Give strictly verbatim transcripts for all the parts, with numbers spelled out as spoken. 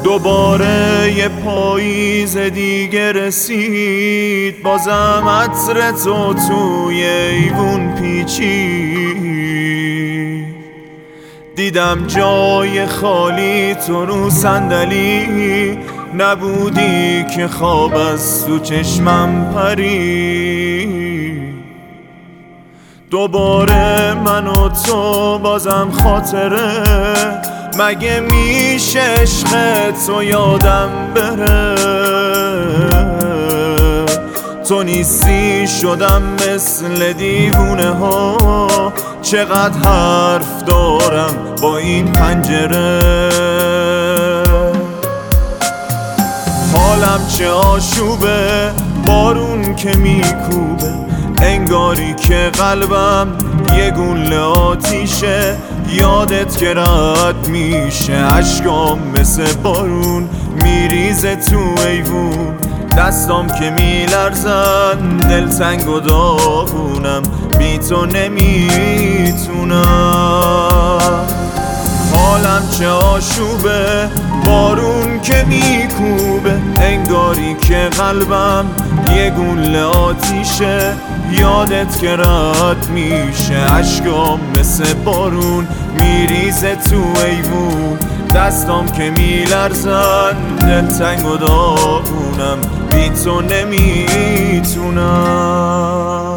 دوباره یه پاییز دیگه رسید، بازم عطر تو توی ایوون پیچید. دیدم جای خالی تو رو صندلی، نبودی که خواب از تو چشمم پرید. دوباره من و تو بازم خاطره، مگه میشه عشق تو یادم بره؟ تو نیستی شدم مثل دیوونه ها، چقدر حرف دارم با این پنجره. حالم چه آشوبه، بارون که میکوبه، انگاری که قلبم یه گوله آتیشه. یادت که رد میشه، اشکام مثل بارون میریزه تو ایوون. دستام که میلرزن، دلتنگ و داغونم، بی تو نمیتونم. حالم چه آشوبه، بارون که میکوبه، انگاری که قلبم یه گوله آتیشه. یادت که رد میشه، اشکام مثل بارون میریزه تو ایوون. دستام که میلرزن، دلتنگ و داغونم، بی تو نمیتونم.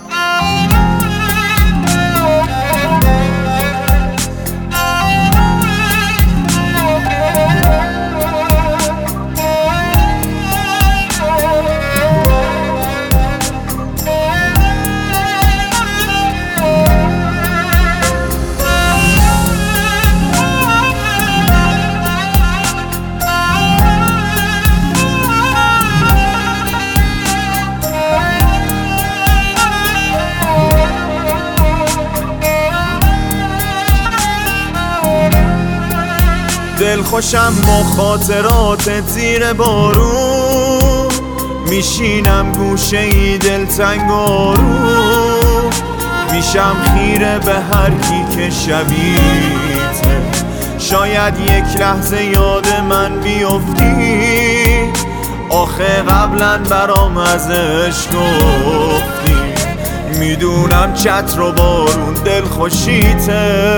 دل خوشم با خاطرات زیر بارون، میشینم گوشه ای دلتنگ آروم. میشم خیره به هر کی که شبیته، شاید یک لحظه یاد من بیفتی. آخه قبلا برام ازش گفتی، میدونم چتر و بارون دل خوشیته.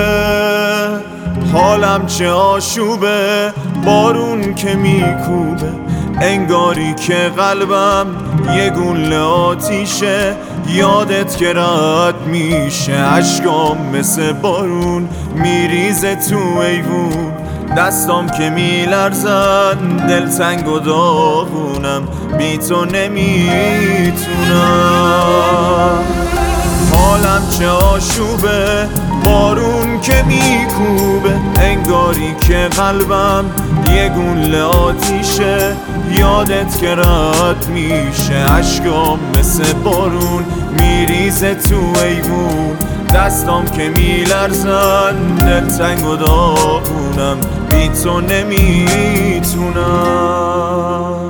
حالم چه آشوبه، بارون که میکوبه، انگاری که قلبم یه گوله آتیشه. یادت که رد میشه، اشکام مثل بارون میریزه تو ایوون. دستام که میلرزن، دلتنگ و داغونم، بی تو نمیتونم. حالم چه آشوبه، بارون که میکوبه، انگاری که قلبم یه گوله آتیشه. یادت که رد میشه، اشکام مثل بارون میریزه تو ایوون. دستام که میلرزن، دلتنگ و داغونم، بی تو نمیتونم.